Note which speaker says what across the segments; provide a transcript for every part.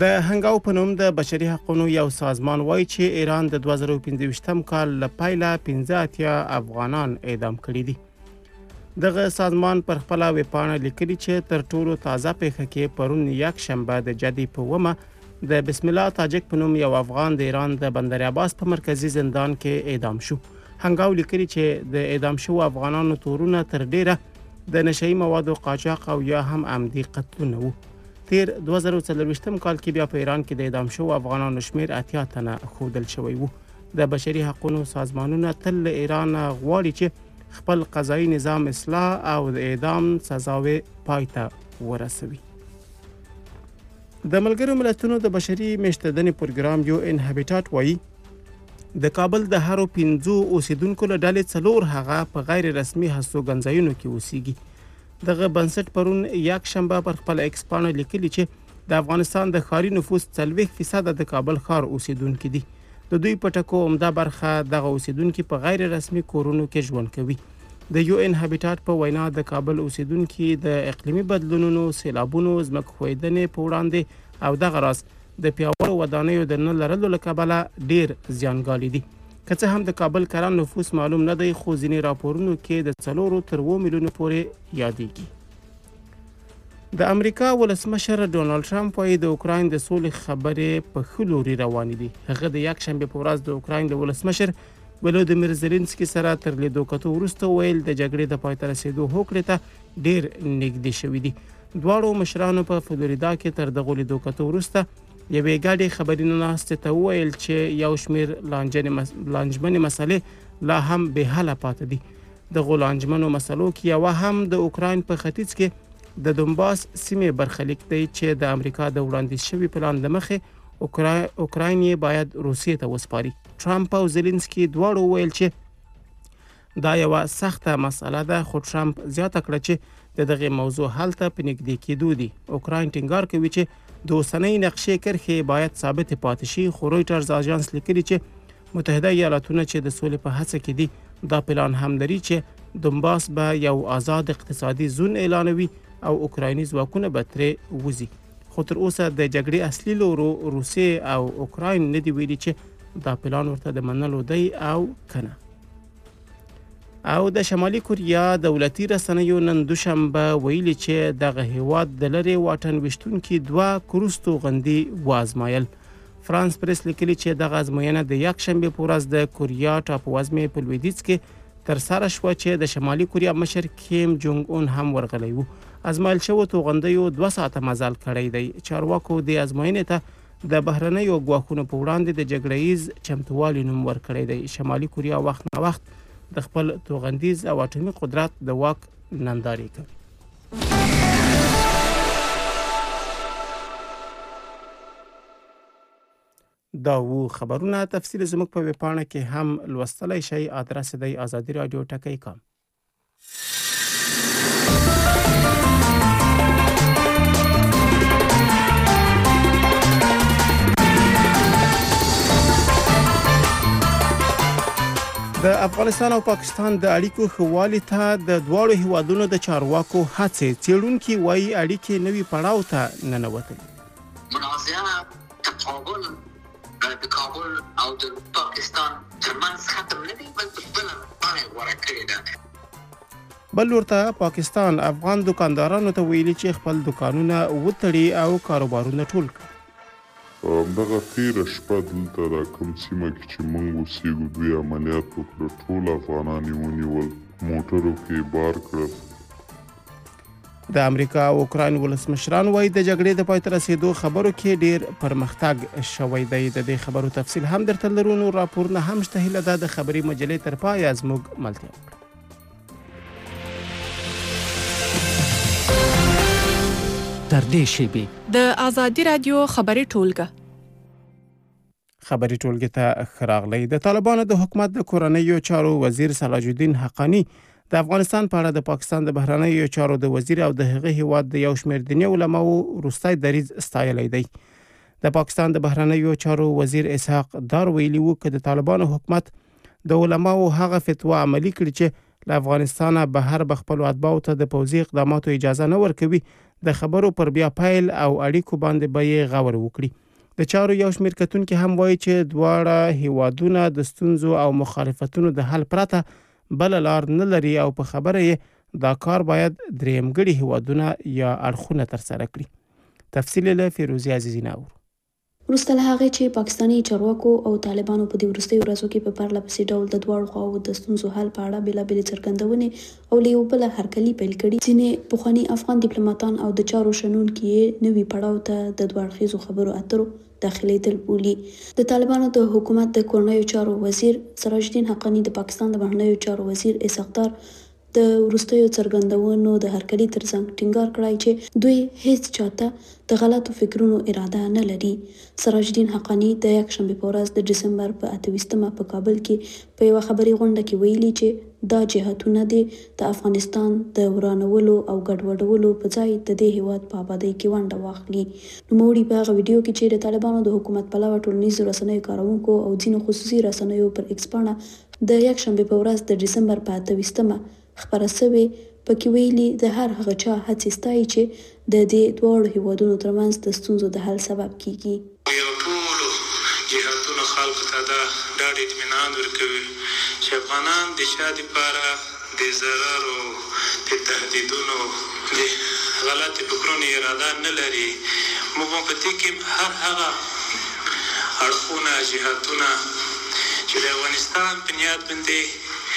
Speaker 1: د هنګاو په نوم د بشري حقوقو یو سازمان وایي چې ایران د 2015 کال له پیله 15 افغانان اعدام کړي دي. دغه سازمان پر خپل ویبپاڼه لیکلي چې تر ټولو تازه پیښه کې پرون یک شنبه د جدي په ومه د بسم الله تاجک په نوم یو افغان د ایران د بندر عباس په مرکزی زندان کې اعدام شو. هنګاو لیکلي چې د اعدام شو افغانانو تورونه تر ډیره د نشئی موادو قاچاق او یا هم عمدي قتلونه وو. تیر 2024 کال کې بیا په ایران کې د اعدام شو افغانانو شمیر 80 تنه ښودل شوی وو. د بشري حقوقو سازمانونه تل له ایران غواړي چې خپل قضایي نظام اصلاح او د اعدام سزاوي پای ته ورسوي. د ملګرو ملتونو د بشري میشتدنې پروګرام یو ان هابیټاټ وایي د کابل د هرو 15 اوسیدونکو له ډلې 4 هغه په غیر رسمي هستوګنځایونو کې اوسېږي. دغه بنسټ پرون یک شنبه پر خپل ایکس پاڼه لیکلي چې د افغانستان د ښاري نفوس 40% د کابل ښار اوسیدونکو دي. د دوی په ټکو عمده برخه دغه اوسیدونکو په غیر رسمي کورونو کې ژوند کوي. د یو ان هابیټاټ په وینا د کابل اوسیدونکو د اقلیمي بدلونونو، سیلابونو، ځمکښویدنې په وړاندې او دغه راز د پیاوړو ودانیو د نه لرلو له کبله ډیر زیانګالي دي. که څه هم د کابل کلن نفوس معلوم نه دی، خو ځینې راپورونو کې د 4 تر 7 میلیونو پورې یادېږي. د امریکا ولسمشر ډونالد ټرمپ وايي د اوکراین د سولې خبرې په ښه لوري روانې دي. هغه د یک شنبه په ورځ د اوکراین د ولسمشر ولودیمیر زيلنسکي سره تر لیدو کتو وروسته ویل د جګړې د پای ته رسیدو هوکړې ته ډیر نږدې شوي دي. دواړو مشرانو په فلوریدا کې تر دغه لیدو کتو وروسته یوې ګډې خبرینو ناستې ته وویل چې یو شمیر لانجمنې مسلې لا هم به حل پاتې دي. د لانجمنو مسلو کې یو هم د اوکراین په ختیځ کې د دونباس سیمې برخلیک دی چې د امریکا د وړاندیز شوی پلان د مخې اوکراین باید روسیې ته وسپاري. ټرمپ او زيلنسکي دواړو ویل چې دا یو سخته مسله ده، خو ټرمپ زیاته کړه چې دغه موضوع حل ته په نږدې کېدو دي. اوکراین ټینګار کوي چې د اوسنۍ نقشې کرښې باید ثابت پاتې شي، خو رویټرز اژانس لیکلي چې متحده ایالاتونه چې د سولې په هڅه کې دي دا پلان هم لري چې دونباس به یو آزاد اقتصادي زون اعلانوي او اوکرایني ځواکونه به ترې وځي. خو تر اوسه د جګړې اصلي لورو روسیې او اوکراین نه دی ویلي چې دا پلان ورته د منلو دی او کنه. او د شمالي کوریا دولتي رسنیو نن دوشنبه ویلي چې دغه هیواد د لری واټن وشتونکو 2 کروز توغندي وازمایل. فرانس پریس لیکلي چې دغه ازموینه د یک شنبه په ورځ د کوریا ټاپووزمې په لویدیځ کې تر سره شو چې د شمالي کوریا مشر کیم جونګ اون هم ورغلی وو. ازمایل شوو توغندیو 2 ساعته مزل کړی دی. چارواکو د ازموینې ته د بهرنیو ګواښونو په وړاندې د جګړه‌ییز چمتووالي نوم ورکړی دی. شمالي کوریا وخت نه وخت د خپل توغندیز او اټومي قدرت د واک ننداري کوي. دا وو خبرونه. تفصیل زموږ په ویبپاڼه کې هم لوستلی شئ. ادرس دی ازادي رادیو ټکی.com. د افغانستان او پاکستان د اړیکو ښهوالي ته د دواړو هیوادونو د چارواکو هڅې څېړونکي وایي اړیکې نوي پړاو ته ننوتلي.
Speaker 2: منازعه تقابل د کابل او د پاکستان ترمنځ ختم نه دي، بلکې بل باندې غوړه کړې ده.
Speaker 1: بل ورته پاکستان افغان دکاندارانو ته ویلي چې خپل دکانونه وتړي او کاروبارونه ټول کړي.
Speaker 3: دغه تیره شپه دلته د کوم سیمه کې چې موږ اوسېږو دوی عملیات وکړه، ټول افغانان یې ونیول، موټرو کې بار کړل.
Speaker 1: د امریکا او اوکراین ولسمشران وایي د جګړې د پای ته رسیدو خبرو کې ډیر پرمختګ شوی دی. د دې خبرو تفصیل هم درته لرو. نور راپورونه هم شته. هیله ده د خبري مجلې تر پایه زموږ ملتیا وکړئ.
Speaker 4: تر دې شیبې
Speaker 5: د ازادي رادیو خبري ټولګه
Speaker 1: خبري ټولګه ته خراغلی. د طالبانو د حکومت د کورنیو چارو وزیر صلاح الدین حقانی د افغانستان په اړه د پاکستان د بهرنیو چارو د وزیر او د هغه هیواد د یو شمېر دیني علماو وروستی دریځ ستایلی دی. د پاکستان د بهرنیو چارو وزیر اسحاق دار ویلي وو چې د طالبانو حکومت د علماو هغه فتوا عملي کړي چې له افغانستانه بهر خپل اتباعو ته د پوځي اقداماتو اجازه نه ورکوي. د خبرو پر بیا پیل او اړیکو باندې به یې غور وکړي. د چارو یو شمېر کتونکي هم وایي چې دواړه هیوادونه د ستونزو او مخالفتونو د حل پرته بل لار نه لري او په خبره یې دا کار باید درېمګړي هیوادونه یا اړخونه ترسره کړي. تفصیل له فیروزي عزیزی ناور.
Speaker 6: وروسته له هغې چې پاکستاني چارواکو او طالبانو په دې وروستیو ورځو کې په پرله پسې ډول د دواړو خواوو د ستونزو حل په اړه بېلابېلې څرګندونې او له یو بله هرکلي پیل کړي، ځینې پخواني افغان ډیپلوماتان او د چارو شنونکي یې نوي پړاو ته د دوه اړخیزو خبرو اترو داخلېدل بولي. د طالبانو د حکومت د کورنیو چارو وزیر سراج الدین حقانی د پاکستان د بهرنیو چارو وزیر اسحاقدار د وروستیو څرګندونو د هرکلي ترڅنګ ټینګار کړی چې دوی هیڅ چاته د غلطو فکرونو اراده نه لري. سراج الدین حقانی د یکشنبې په ورځ د ډسمبر په 28مه په کابل کې په یوه خبري غونډه کې ویلي چې دا جهتونه د افغانستان د ورانولو او ګډوډولو په ځای د دې هیواد په ابادۍ کې ونډه واخلي. نوموړي په هغه ویډیو کې چې د طالبانو د حکومت پلوه ټولنیزو رسنیو کاروونکو او ځینو خصوصي رسنیو پر ایکس پاڼه د یکشنبې په ورځ د ډسمبر په 28مه خبره سوې، پکې ویلي د هر هغه چا هڅې ستایي چې د دې دواړو هیوادونو ترمنځ د ستونزو د حل سبب کیږي.
Speaker 7: یو ټولو جهاتونو خلکو ته دا ډاډ اطمینان ورکوي چې افغانان د چا دپاره د ضرر او د تهدیدونو د غلطې فکرونو اراده نه لري. موږ په دې کې هر هغه اړخونه جهاتونه چې د افغانستان په نیت باندې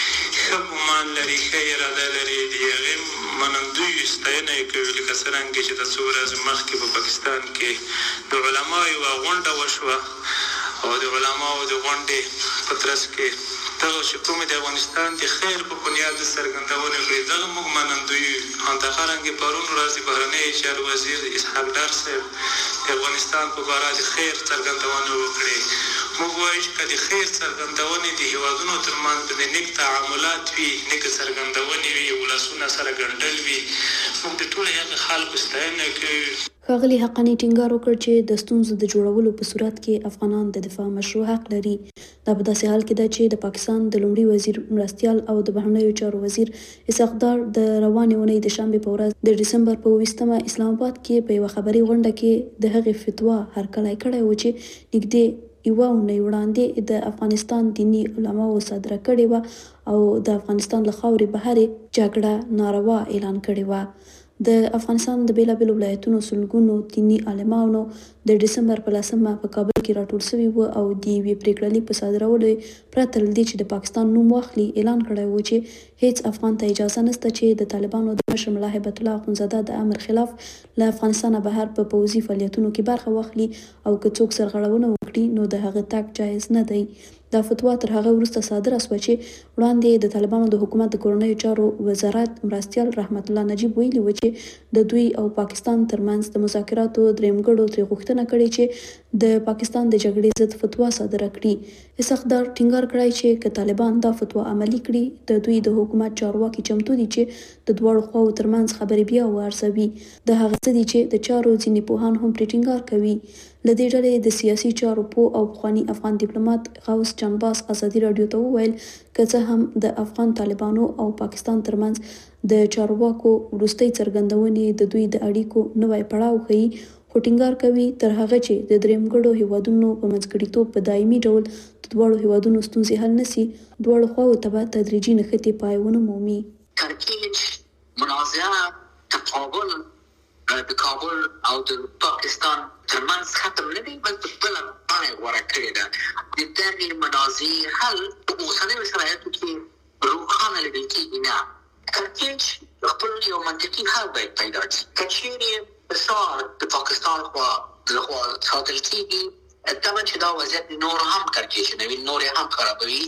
Speaker 7: ښه ګمان لري، ښه اراده لري، د هغې منندویو ستاینه یې کوي. لکه څرنګه چې د څو ورځې مخکې په پاکستان کې د علماو یوه غونډه وشوه او د علماو د غونډې په ترڅ کې دغه چې کومې د افغانستان د خیر په بنیاد څرګندونې کړې، دغه موږ منندویو. همدغرانګې پرون ورځ بهرنیو چارو وزیر اسحاقدار صاحب د افغانستان په باره د خیر څرګندونې وکړې. موږ وایو چې که د خیر څرګندونې د هیوادونو ترمنځ باندې نیک تعاملات وي، نیکه څرګندونې وي، ولسونه سره ګنډل وي، موږ د ټولو هغه خلکو ستاینه کوو.
Speaker 6: ښاغلي حقانی ټینګار وکړ چې د ستونزو د جوړولو په صورت کې افغانان د دفاع مشروع حق لري. دا په داسې حال کې ده چې د پاکستان د لومړي وزیر مرستیال او د بهرنیو چارو وزیر اسحاقدار د روانې اونۍ د شنبې په ورځ د ډسمبر په 20مه اسلام آباد کې په یوه خبري غونډه کې د هغې فتوا هرکلی کړی و چې نږدې یوه اونۍ وړاندې د افغانستان دیني علماو صادره کړې وه او د افغانستان له خاورې بهرې جګړه ناروا اعلان کړې وه. د افغانستان د بیلابیلو ولایتونو سلګونو دیني عالمانو د ډسمبر په 10مه په کابل کې راټول شوي وو او د یوې پریکړه لیک په صادرولو پرته له دې چې د پاکستان نوم واخلي اعلان کړی و چې هیڅ افغان ته اجازه نشته چې د طالبانو د مشر ملا هیبت الله اخندزاده د امر خلاف له افغانستانه بهر په پوځي فعالیتونو کې برخه واخلي او که څوک سرغړونه وکړي نو د هغه تګ جایز نه دی. دا فتوا تر هغه وروسته صادره شوه چې وړاندې د طالبانو د حکومت د کورنیو چارو وزارت مرستیال رحمت الله نجیب ویلي و چې د دوی او پاکستان ترمنځ د مذاکراتو درېمګړو ترې غوښتنه کړې چې د پاکستان د جګړې ضد فتوا صادره کړي. اسحاقدار ټینګار کړی چې که طالبان دا فتوا عملي کړي د دوی د حکومت چارواکي چمتو دي چې د دواړو خواوو ترمنځ خبرې بیا وارزوي. د هغه څه دي چې د چارو ځینې پوهان هم پرې ټینګار کوي. له دې ډلې د سیاسي چارو پوه او پخواني افغان ډیپلومات غوث جانباز ازادي راډیو ته وویل که څه هم د افغان طالبانو او پاکستان ترمنځ د چارواکو وروستۍ څرګندونې د دوی د اړیکو نوی پړاو ښیي، خو ټینګار کوي تر هغه چې د درېمګړو هیوادونو په منځګړیتوب په دایمي ډول د دواړو هیوادونو ستونزې حل نشي، دواړو خواوو ته به تدریجي نښتې پای ونه مومي.
Speaker 2: ترکیج منازعه تقابل د کابل او د پاکستان ترمنځ ختم نه دی بلکې بله بڼه غوره کړې ده. د دغې منازعې حل په اوسنیو شرایطو کې روښانه لیدل کېږي نه. ترکیج خپل یو منطقي حل باید پیدا کړي. که چیرې فشار د پاکستان لخوا ساتل کېږي طبعا چې دا وضعیت نور هم کړکېچنوي، نور هم خرابوي،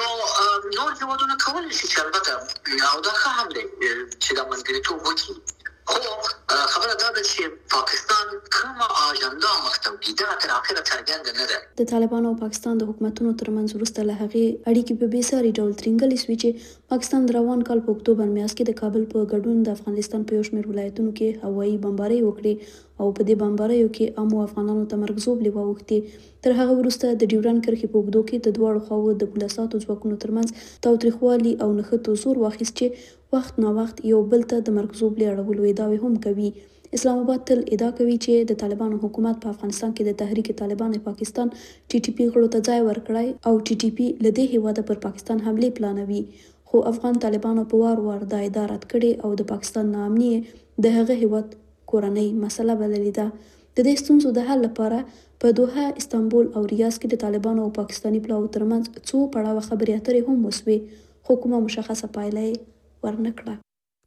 Speaker 2: نور هېوادونه کولی شي چې البته او دا ښه هم دی چې دا منځګړیتوب وکړي. خو خبره دا ده چې پاکستان کومه اجنډا مخته وړي دغه تر اخره څرګنده نه ده.
Speaker 6: د طالبانو او پاکستان د حکومتونو ترمنځ وروسته له هغې اړیکې په بېساري ډول ترینګلې شوې چې پاکستان د روان کال په اکتوبر میاشت کې د کابل په ګډون د افغانستان په یو شمېر ولایتونو کې هوایي بمبارۍ وکړې او په دې بمباریو کې عامو افغانانو ته مرګ ژوبلې واوښتې. تر هغه وروسته د ډیورنډ کرښې په اوږدو کې د دواړو خواوو د پولیساتو ځواکونو ترمنځ تاوتریخوالي او نښتو زور واخیست چې وخت نا وخت یو بل ته د مرګ ژوبلې اړولو ادعاوې هم کوي. اسلام آباد تل ادعا کوي چې د طالبانو حکومت په افغانستان کې د تحریک طالبان پاکستان TTP غړو ته ځای ورکړی او TTP له دې هیواده پر پاکستان حمله پلانوي، خو افغان طالبانو په وار وار دا ادعا رد کړې او د پاکستان ناامني د هغه هیواد کورنۍ مسله بللې ده. د دې ستونزو د حل لپاره په دوحه، استانبول او ریاض کې د طالبانو او پاکستاني پلاوو ترمنځ څو پړاوه خبرې اترې هم وسوې، خو کومه مشخصه پایله یې ورنه کړه.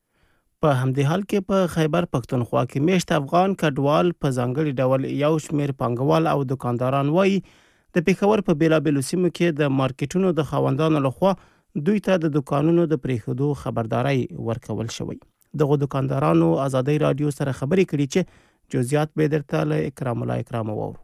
Speaker 1: په همدې حال کې په خیبر پښتونخوا کې میشت افغان کډوال په ځانګړي ډول یو شمېر پانګوال او دکانداران وایي د پېښور په بېلابېلو سیمو کې د مارکیټونو د خاوندانو لخوا دوی ته د دکانونو د پرېښودو خبرداری ورکول شوی. دغه دکاندارانو ازادۍ رادیو سره خبرې کړي چې جزئیات به درته له اکرام الله اکرام وورو.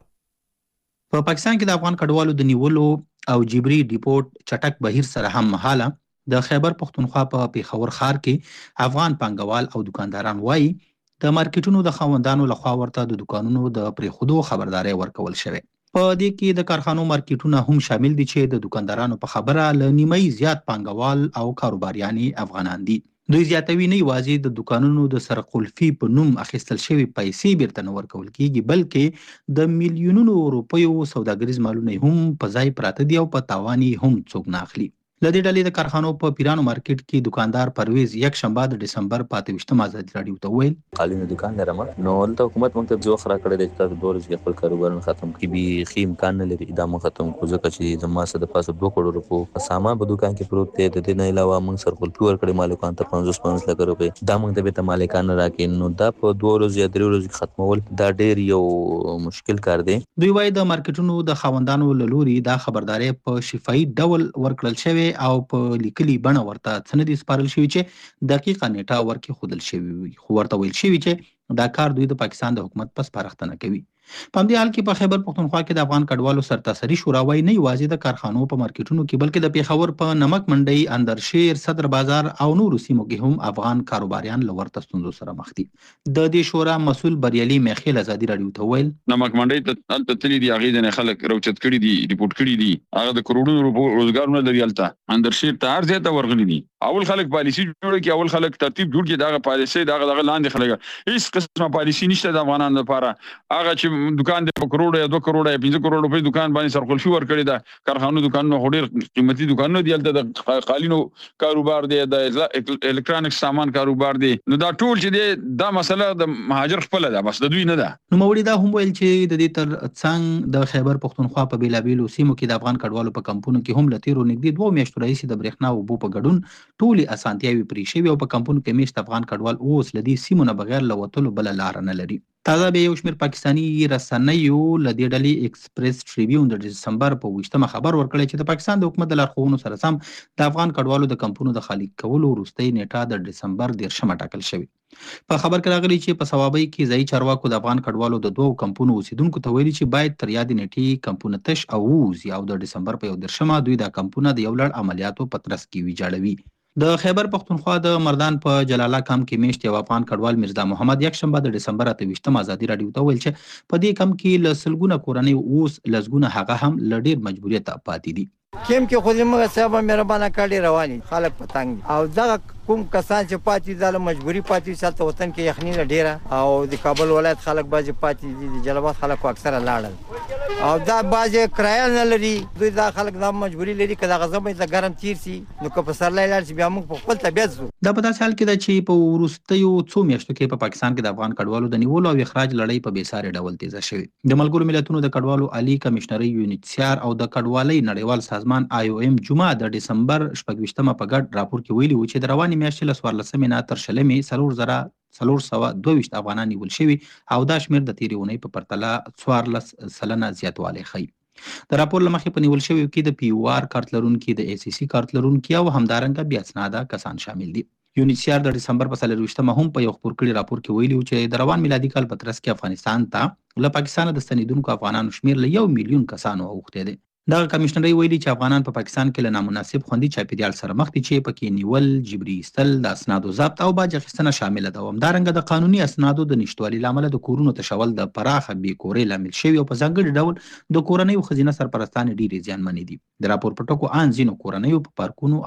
Speaker 8: په پاکستان کې د افغان کډوالو د نیولو او جبري ډیپورټ چټک بهیر سره هم مهاله د خیبر پښتونخوا په پېښور ښار کې افغان پانګوال او دکانداران وایي د مارکیټونو د خاوندانو لخوا ورته د دکانونو د پرېښودو خبرداری ورکول شوی. په دې کې د کارخانو مارکیټونه هم شامل دي چې د دکاندارانو په خبره له نیمه زیات پانګوال او کاروباریان افغانان دي. دوی زیاتوي نه یوازې د دکانونو د سرقلفي په نوم اخیستل شوی پیسې بیرته نه ورکول کیږي، بلکې د میلیونونو روپیو سوداګریز مالونه هم په ځای پراته دي او په تاوان هم څوک نه اخلي. لدې ډلې د کارخانو په پیرانو مارکیټ کې دکاندار پرویز یک شنبه د ډسمبر 25 ازادي رادیو ته ویل
Speaker 9: قالینو دکان لرم نو د حکومت موږ ته ځوخ را کړی د تاسو دور چې خپل کاروبارونه ختم کی به خیم کان نه لري ادامه ختم کو ځکه چې زما سره د پاسه 2 کروڑ روپیه سامان په دکان کې پروت دی. د دې نه علاوه موږ سرخل پور کړی مالکان ته 50 لک روپیه دا موږ ته به مالکان راکې نو دا په 2 ورځې یا 3 ورځې ختمول دا ډېر یو مشکل کار دی.
Speaker 8: دوی وايي د مارکیټونو د خاوندانو له لوري دا خبرداري په شفاهي ډول ورکړل شوی او په لیکلي بڼه ورته سندې سپارل شوی چې دقیقه نیټه ورکې خودل شوی وي، خو ورته ویل شوی چې دا کار دوی د پاکستان د حکومت په سپارښتنه کوي. په همدې حال کې په خیبر پښتونخوا کې د افغان کډوالو سرتاسري شورا وايي نه یوازې د کارخانو په مارکیټونو کې بلکې د پېښور په نمک منډۍ، اندرشیر، صدر بازار او نورو سیمو کې هم افغان کاروباریان له ورته ستونزو سره مخ دي. د دې شورا مسؤل بریالي میخیل ازادي رادیو ته ویل
Speaker 10: نمک منډۍ ته تللی دي، هغې ځینې خلک روچت کړي دي، ریپورټ کړي دي، هغه د کروڑونو روپو روزګارونه لري. هلته اندرشیر ته هر ځای ته ورغلي دي. اول خلک پالیسي جوړ کړي، اول خلک ترتیب جوړ کړي، دغه پالیسي دغه لاندې خلک هیڅ قسمه پالیسي نشته د افغانانو لپاره. هغه چې دکان د کروڑ یا 2 کروڑ یا 5 کروڑ روپۍ دکان باندې سرخلفي ورکړي ده. کارخانو دکانونو ډېر قیمتي دکانونه دي، هلته د قالینو کاروبار دی، د الکترونیکس سامان کاروبار دی. نو دا ټول چې دی دا مسله د مهاجر خپله ده، بس د دوی نه ده.
Speaker 8: نوموړي دا هم ویل چې د دې تر څنګ د خیبر پښتونخوا په بېلابېلو سیمو کې د افغان کډوالو په کمپونو کې هم له تېرو نږدې 2 میاشتو راهیسې د برېښنا او اوبو په ګډون ټولې اسانتیاوې پرې شوي او په کمپونو کې میشت افغان کډوال اوس له دې سیمو نه بغیر له وتلو بله لاره نه لري. تازه به یو شمېر پاکستاني رسنیو له دې ډلې ایکسپریس ټریبیون د ډسمبر په 28 خبر ورکړی چې د پاکستان د حکومت د لارښوونو سره سم د افغان کډوالو د کمپونو د خالي کولو وروستۍ نیټه د ډسمبر 10 ټاکل شوې. په خبر کې راغلي چې په صوابۍ کې ځایي چارواکو د افغان کډوالو د 2 کمپونو اوسیدونکو ته ویلي چې باید تر یادې نیټې کمپونه تش او ووځي او د ډسمبر په 11 دوی دا کمپونه د یو لړ عملیاتو په ترڅ کې ویجاړوي. د خیبر پښتونخوا د مردان په جلاله کم کې میشت یو افغان کډوال مرزا محمد یک شنبه د ډسمبر 28 ازادي رادیو ته ویل چې په دې کم کې له سلګونه کورنۍ اوس لسګونه هغه هم له ډېر مجبوریت پاتې دي.
Speaker 11: کیم کې خو زموږ صاحب مهربانه کړي رواني خلک پتنګ او دغه کوم کسان چې پاتې دي مجبوری پاتې سالته وطن کې یخني ډیره او د کابل ولایت خلک باز پاتې دي، د جلال خلک اکثره لاړل او دا باز کرایه نه لري. دوی دا خلک دا مجبوری لري کله غزمه د ګرم تیر سي نو که په سرلای لاړ چې بیا موږ په خپل طبيعت زو.
Speaker 8: دا په داسې حال کې ده چې په وروستیو څو میاشتو کې په پاکستان کې د افغان کډوالو د نیولو او اخراج لړۍ په بېساري ډول تیزه شوې. د ملګرو ملتونو د کډوالو عالی کمشنري یونیسیار او د کډوالۍ نړیوال سازمان IOM جمعه د ډسمبر 28 په ګډ راپور کې ویلي و چې د روانې میاشتې له 14 نه تر 4,422 افغانان نیول شوي او دا شمېر د تېرې اونۍ په پرتله 14% زیاتوالی ښیي. د راپور له مخې په نیول شویو کې د POR کارت لرونکي، د ACC کارت لرونکي او همدارنګه بې اسناده کسان شامل دي. یونیسیار د ډسمبر په 24 هم په یو خپور کړي راپور کې ویلي و چې د روان میلادي کال په ترڅ کې افغانستان ته له پاکستانه د ستنېدونکو افغانانو شمېر له 1 میلیون کسانو اوښتی دی. دغه کمشنري ویلي چې افغانان په پاکستان کې له نامناسب خوندي چاپیریال سره مخ دي چې پکې نیول، جبري ایستل، د اسنادو ضبط او باج اخیستنه شامله ده. همدارنګه د قانوني اسنادو د نشتوالي له امله د کورونو تشول د پراخه بې کورۍ لامل شوي او په ځانګړي ډول د کورنیو ښځینه سرپرستانې ډېرې زیانمنې دي. د راپور په ټکو ان ځینو کورنیو په پارکونو